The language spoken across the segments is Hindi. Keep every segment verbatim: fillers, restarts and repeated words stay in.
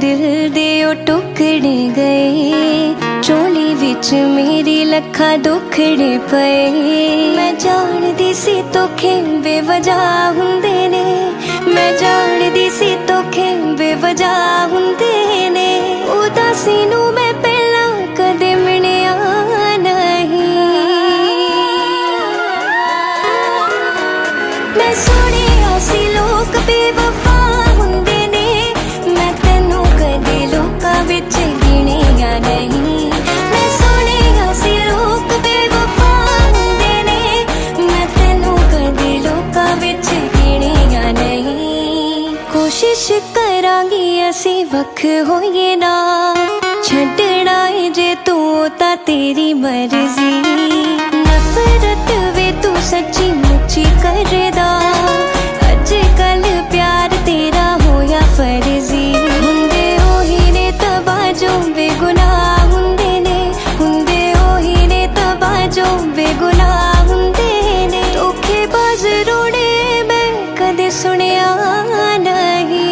दिल दे ओ टुकड़े गए, झोली विच मेरी लखा दुखड़े पे। मैं जानदी सी धोखे बेवजह हुंदे ने, मैं जानदी सी धोखे बेवजह हुंदे ने। उदासी नूं मैं पहला कदे मिलिया नहीं। मैं सुनिया सी लोग बेवफा हुंदे ने, मैं तैनूं कदे लोकां विच गिणिया नहीं। मैं सुनिया सी लोग बेवफा हुंदे ने, मैं तैनूं कदे लोकां विच गिणिया नहीं। कोशिश करांगी असीं वख होईए ना, छड्डना है जे तू तां तेरी मर्जी। नफरत वे तू सच्ची मुच्ची करदा, अज कल प्यार तेरा होया फर्जी। हुंदे ओही ने तबाजों बेगुनाह हुंदे ने, हुंदे ओही ने तबाजों बेगुनाह हुंदे ने। धोखेबाज रोने मैं कदे सुनिया नहीं।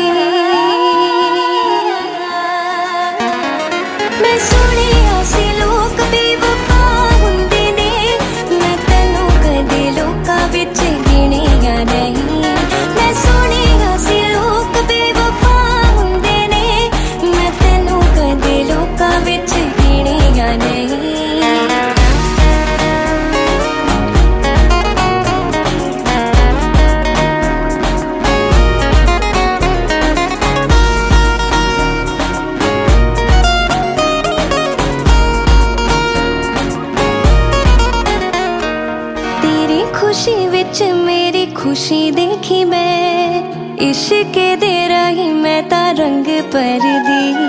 मैं सुनिया सी लोग बेवफा हुंदे ने, मैं तैनूं कदे लोकां विच गिणिया नहीं। मैं सुनिया सी लोग बेवफा हुंदे ने, मैं तैनूं कदे लोकां विच गिणिया नहीं। खुशी विच मेरी खुशी देखी मैं, इश्क दे रही मैं ता रंग परदी।